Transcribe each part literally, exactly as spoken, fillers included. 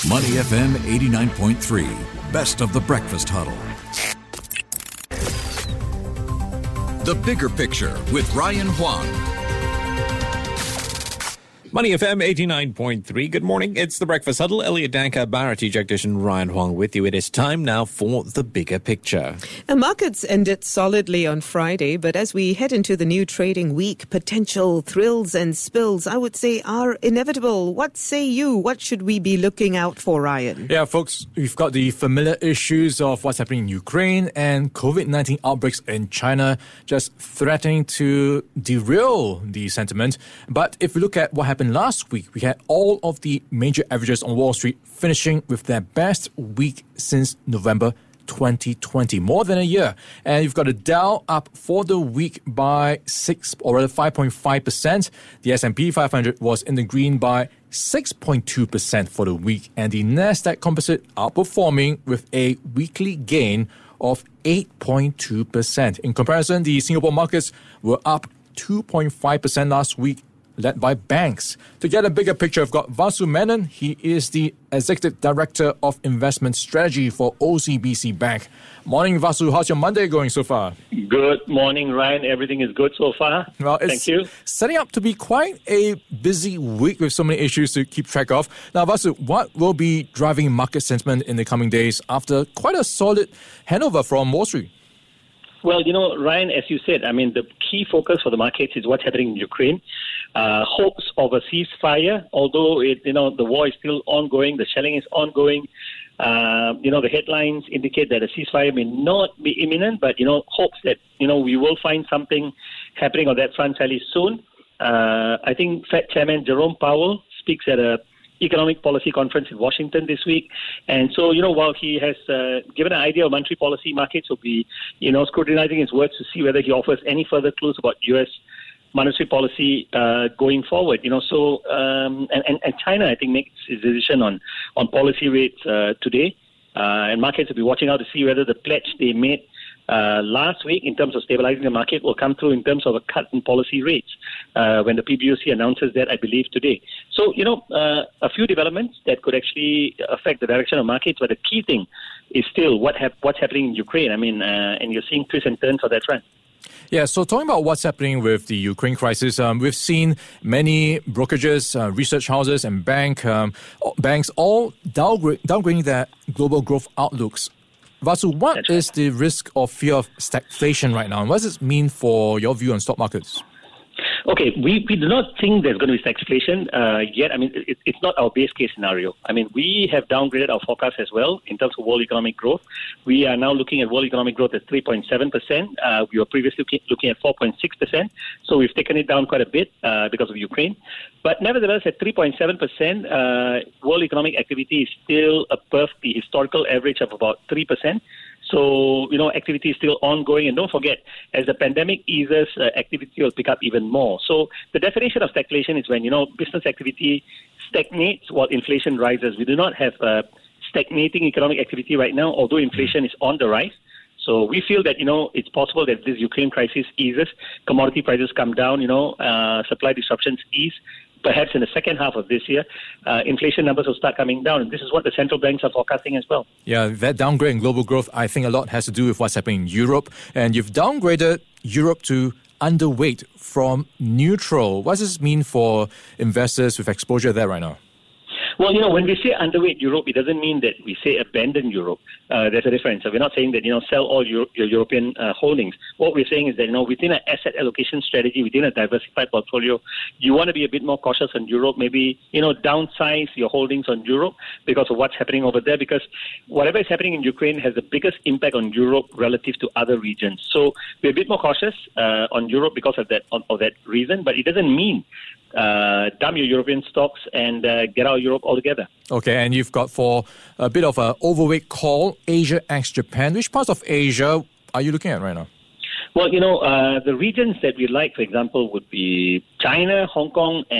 Money F M eighty-nine point three, best of the breakfast huddle. The Bigger Picture with Ryan Huang. Money F M eighty-nine point three. Good morning. It's the Breakfast Huddle. Elliot Danker, Bharati Jagdish, Ryan Huang with you. It is time now for the bigger picture. The markets ended solidly on Friday, but as we head into the new trading week, potential thrills and spills, I would say, are inevitable. What say you? What should we be looking out for, Ryan? Yeah, folks, we've got the familiar issues of what's happening in Ukraine and COVID nineteen outbreaks in China just threatening to derail the sentiment. But if we look at what happened last week, we had all of the major averages on Wall Street finishing with their best week since November twenty twenty, more than a year. And you've got a Dow up for the week by six, or rather five point five percent. The S and P five hundred was in the green by six point two percent for the week, and the Nasdaq Composite outperforming with a weekly gain of eight point two percent. In comparison, the Singapore markets were up two point five percent last week, led by banks. To get a bigger picture, I've got Vasu Menon. He is the Executive Director of Investment Strategy for O C B C Bank. Morning, Vasu. How's your Monday going so far? Good morning, Ryan. Everything is good so far. Well, it's Thank you. Setting up to be quite a busy week with so many issues to keep track of. Now, Vasu, what will be driving market sentiment in the coming days after quite a solid handover from Wall Street? Well, you know, Ryan, as you said, I mean, the key focus for the markets is what's happening in Ukraine. Uh, hopes of a ceasefire, although it, you know the war is still ongoing, the shelling is ongoing. Uh, you know, the headlines indicate that a ceasefire may not be imminent, but you know, hopes that you know we will find something happening on that front fairly soon. Uh, I think Fed Chairman Jerome Powell speaks at a economic policy conference in Washington this week. And so, you know, while he has uh, given an idea of monetary policy, markets will be, you know, scrutinizing his words to see whether he offers any further clues about U S monetary policy uh, going forward. You know, so, um, and, and, and China, I think, makes its decision on, on policy rates uh, today. Uh, and markets will be watching out to see whether the pledge they made Uh, last week in terms of stabilizing the market will come through in terms of a cut in policy rates uh, when the P B O C announces that, I believe, today. So, you know, uh, a few developments that could actually affect the direction of markets, but the key thing is still what hap- what's happening in Ukraine. I mean, uh, and you're seeing twists and turns on that front. Yeah, so talking about what's happening with the Ukraine crisis, um, we've seen many brokerages, uh, research houses and bank um, banks all downgrade, downgrading their global growth outlooks. Vasu, what That's is right. the risk or fear of stagflation right now? And what does this mean for your view on stock markets? Okay, we, we do not think there's going to be stagflation uh, yet. I mean, it, it's not our base case scenario. I mean, we have downgraded our forecast as well in terms of world economic growth. We are now looking at world economic growth at three point seven percent. Uh, we were previously looking, looking at four point six percent. So we've taken it down quite a bit uh, because of Ukraine. But nevertheless, at three point seven percent, uh, world economic activity is still above the historical average of about three percent. So, you know, activity is still ongoing. And don't forget, as the pandemic eases, uh, activity will pick up even more. So the definition of stagflation is when, you know, business activity stagnates while inflation rises. We do not have uh, stagnating economic activity right now, although inflation is on the rise. So we feel that, you know, it's possible that this Ukraine crisis eases, commodity prices come down, you know, uh, supply disruptions ease. Perhaps in the second half of this year, uh, inflation numbers will start coming down. And this is what the central banks are forecasting as well. Yeah, that downgrade in global growth, I think a lot has to do with what's happening in Europe. And you've downgraded Europe to underweight from neutral. What does this mean for investors with exposure there right now? Well, you know, when we say underweight Europe, it doesn't mean that we say abandon Europe. Uh, there's a difference. So we're not saying that, you know, sell all your, your European uh, holdings. What we're saying is that, you know, within an asset allocation strategy, within a diversified portfolio, you want to be a bit more cautious on Europe, maybe, you know, downsize your holdings on Europe because of what's happening over there, because whatever is happening in Ukraine has the biggest impact on Europe relative to other regions. So we're a bit more cautious uh, on Europe because of that, of, of that reason, but it doesn't mean Uh, dump your European stocks and uh, get out of Europe altogether. Okay, and you've got for a bit of an overweight call, Asia ex Japan. Which parts of Asia are you looking at right now? Well, you know, uh, the regions that we like, for example, would be China, Hong Kong, and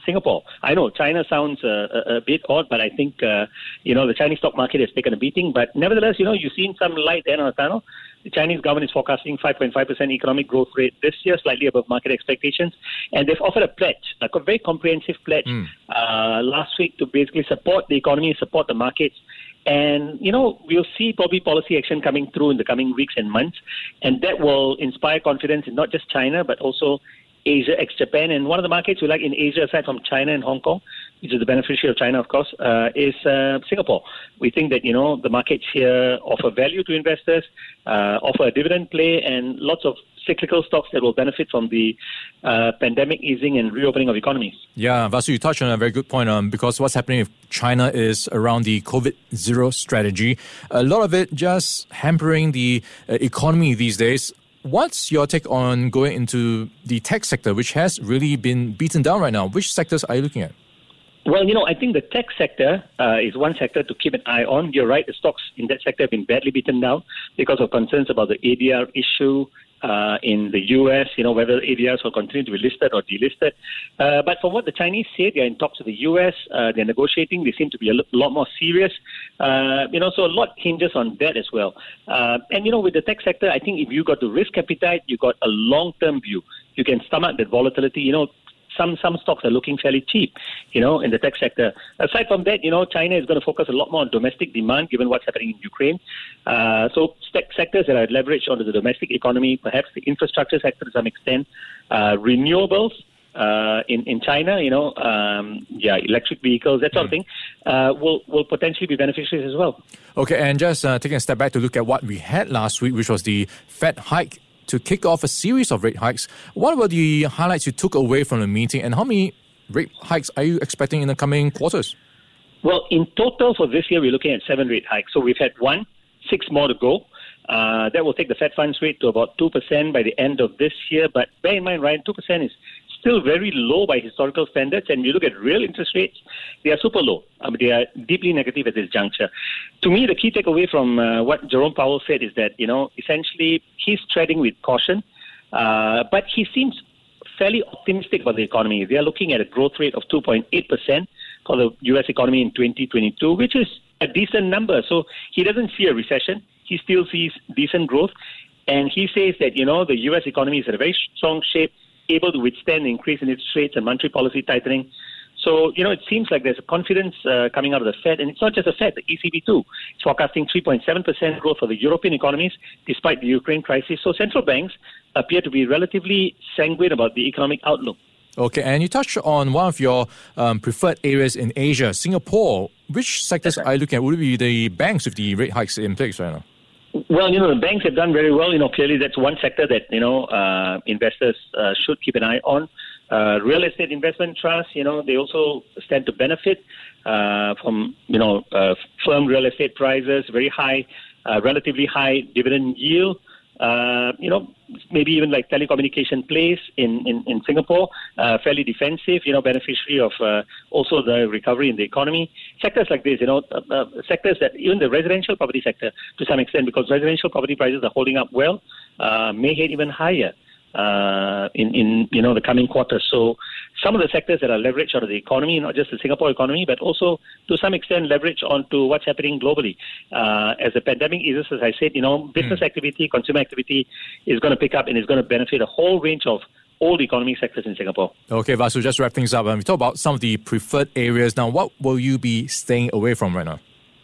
Singapore. I know China sounds uh, a, a bit odd, but I think, uh, you know, the Chinese stock market has taken a beating. But nevertheless, you know, you've seen some light there on the tunnel. The Chinese government is forecasting five point five percent economic growth rate this year, slightly above market expectations. And they've offered a pledge, like a very comprehensive pledge mm. uh, last week to basically support the economy, support the markets. And, you know, we'll see probably policy action coming through in the coming weeks and months. And that will inspire confidence in not just China, but also Asia ex-Japan. And one of the markets we like in Asia, aside from China and Hong Kong, which is the beneficiary of China, of course, uh, is uh, Singapore. We think that, you know, the markets here offer value to investors, uh, offer a dividend play, and lots of cyclical stocks that will benefit from the uh, pandemic easing and reopening of economies. Yeah, Vasu, you touched on a very good point um, because what's happening with China is around the COVID zero strategy. A lot of it just hampering the uh, economy these days. What's your take on going into the tech sector, which has really been beaten down right now? Which sectors are you looking at? Well, you know, I think the tech sector uh, is one sector to keep an eye on. You're right, the stocks in that sector have been badly beaten down because of concerns about the A D R issue uh, in the U S, you know, whether A D Rs will continue to be listed or delisted. Uh, but from what the Chinese say, they're in talks with the U S, uh, they're negotiating, they seem to be a lot more serious. Uh, you know, so a lot hinges on that as well. Uh, and, you know, with the tech sector, I think if you got the risk appetite, you got a long-term view. You can stomach that volatility, you know. Some some stocks are looking fairly cheap, you know, in the tech sector. Aside from that, you know, China is going to focus a lot more on domestic demand given what's happening in Ukraine. Uh, so tech sectors that are leveraged onto the domestic economy, perhaps the infrastructure sector to some extent, uh, renewables uh, in, in China, you know, um, yeah, electric vehicles, that sort of thing, uh, will, will potentially be beneficiaries as well. Okay, and just uh, taking a step back to look at what we had last week, which was the Fed hike to kick off a series of rate hikes. What were the highlights you took away from the meeting, and how many rate hikes are you expecting in the coming quarters? Well, in total for this year, we're looking at seven rate hikes. So we've had one, six more to go. Uh, that will take the Fed funds rate to about two percent by the end of this year. But bear in mind, Ryan, two percent is still very low by historical standards. And you look at real interest rates, they are super low. I mean, they are deeply negative at this juncture. To me, the key takeaway from uh, what Jerome Powell said is that, you know, essentially he's treading with caution, uh, but he seems fairly optimistic about the economy. They are looking at a growth rate of two point eight percent for the U S economy in twenty twenty-two, which is a decent number. So he doesn't see a recession. He still sees decent growth. And he says that, you know, the U S economy is in a very strong shape, able to withstand the increase in interest rates and monetary policy tightening. So, you know, it seems like there's a confidence uh, coming out of the Fed. And it's not just the Fed, the E C B too. It's forecasting three point seven percent growth for the European economies despite the Ukraine crisis. So central banks appear to be relatively sanguine about the economic outlook. Okay, and you touched on one of your um, preferred areas in Asia, Singapore. Which sectors right. are you looking at? Would it be the banks with the rate hikes in place right now? Well, you know, the banks have done very well. You know, clearly that's one sector that, you know, uh, investors uh, should keep an eye on. Uh, real estate investment trusts, you know, they also stand to benefit uh, from, you know, uh, firm real estate prices, very high, uh, relatively high dividend yield. Uh, you know, maybe even like telecommunication plays in, in, in Singapore, uh, fairly defensive, you know, beneficiary of uh, also the recovery in the economy. Sectors like this, you know, uh, uh, sectors that even the residential property sector to some extent, because residential property prices are holding up well, uh, may head even higher uh, in, in, you know, the coming quarters. So some of the sectors that are leveraged out of the economy, not just the Singapore economy, but also to some extent leverage onto what's happening globally. Uh, as the pandemic eases, as I said, you know, business mm. activity, consumer activity is going to pick up and is going to benefit a whole range of all the economic sectors in Singapore. Okay, Vasu, just to wrap things up, um, we talk about some of the preferred areas. Now, what will you be staying away from right now?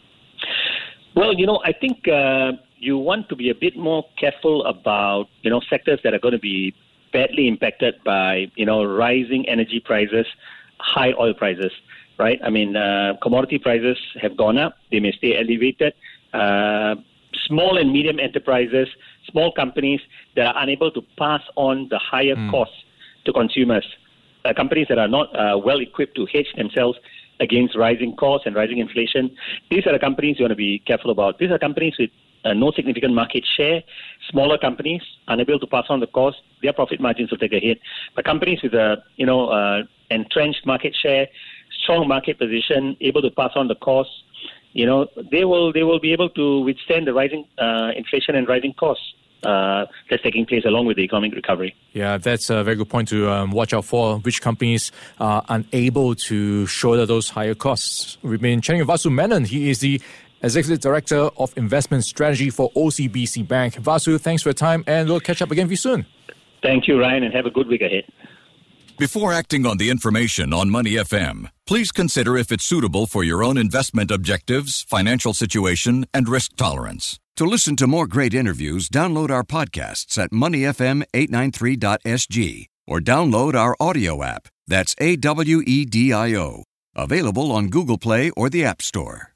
Well, you know, I think uh, you want to be a bit more careful about, you know, sectors that are going to be badly impacted by, you know, rising energy prices, high oil prices, right? I mean, uh, commodity prices have gone up. They may stay elevated. Uh, small and medium enterprises, small companies that are unable to pass on the higher mm. costs to consumers, uh, companies that are not uh, well equipped to hedge themselves against rising costs and rising inflation. These are the companies you want to be careful about. These are companies with Uh, no significant market share, smaller companies unable to pass on the cost, their profit margins will take a hit. But companies with a you know uh, entrenched market share, strong market position, able to pass on the cost, you know they will they will be able to withstand the rising uh, inflation and rising costs. uh, that's taking place along with the economic recovery. Yeah, that's a very good point to um, watch out for, which companies are unable to shoulder those higher costs. We've been chatting with Vasu Menon. He is the Executive Director of Investment Strategy for O C B C Bank. Vasu, thanks for your time, and we'll catch up again with you soon. Thank you, Ryan, and have a good week ahead. Before acting on the information on Money F M, please consider if it's suitable for your own investment objectives, financial situation, and risk tolerance. To listen to more great interviews, download our podcasts at money f m eight nine three dot s g or download our audio app. That's A W E D I O. Available on Google Play or the App Store.